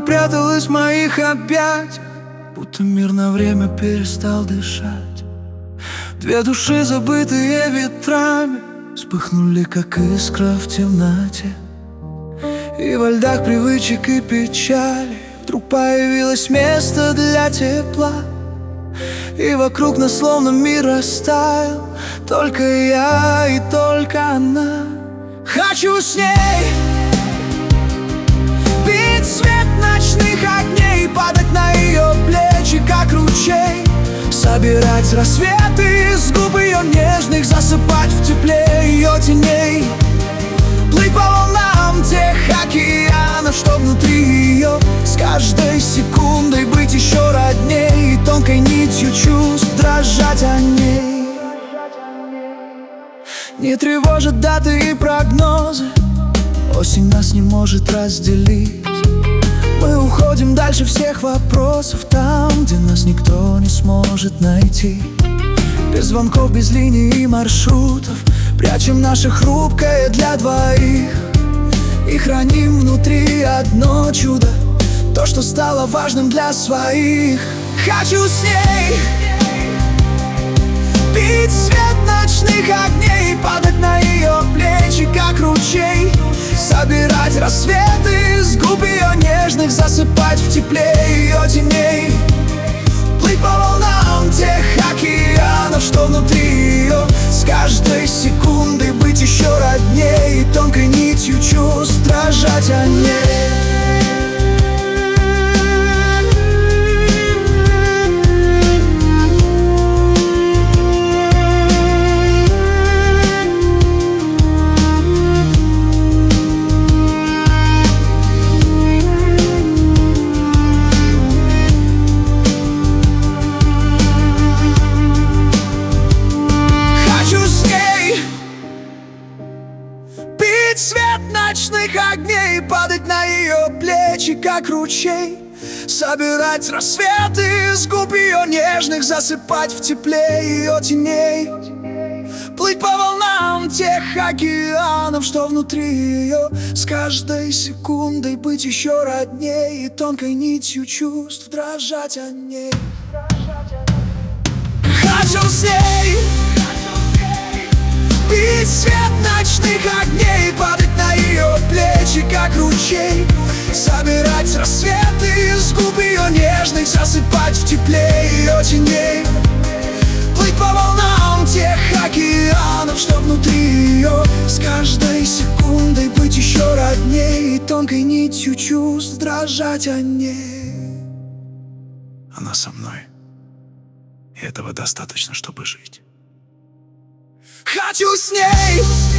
пряталась в моих объятиях, будто мир на время перестал дышать. Две души, забытые ветрами, вспыхнули, как искра в темноте. И во льдах привычек и печали вдруг появилось место для тепла. И вокруг нас словно мир растаял, только я и только она. Хочу с ней пить свет ночных огней, падать на ее плечи, как ручей, собирать рассветы с губ ее нежных, засыпать в тепле ее теней, плыть по волнам тех океанов, что внутри ее, с каждой секундой быть еще родней, и тонкой нитью чувств дрожать о ней. Не тревожат даты и прогнозы, осень нас не может разделить. Мы уходим дальше всех вопросов, там, где нас никто не сможет найти. Без звонков, без линий и маршрутов прячем наше хрупкое для двоих и храним внутри одно чудо, то, что стало важным для своих. Хочу с ней пить свет ночных огней, падать на ее плечи, как ручей, собирать рассветы с губ ее нежных, засыпать в тепле ее теней, плыть по волнам тех океанов, что внутри ее, с каждой секундой быть еще родней, и тонкой нитью чувств дрожать о ней. Свет ночных огней, падать на ее плечи, как ручей, собирать рассветы с губ ее нежных, засыпать в тепле ее теней, плыть по волнам тех океанов, что внутри ее, с каждой секундой быть еще родней, и тонкой нитью чувств дрожать о ней. Хочу с ней пить свет ночных огней, падать на ее плечи, как ручей, собирать рассветы с губ ее нежных, засыпать в тепле ее теней, плыть по волнам тех океанов, что внутри ее, с каждой секундой быть еще родней, и тонкой нитью чувств дрожать о ней. Она со мной, и этого достаточно, чтобы жить. Хочу с ней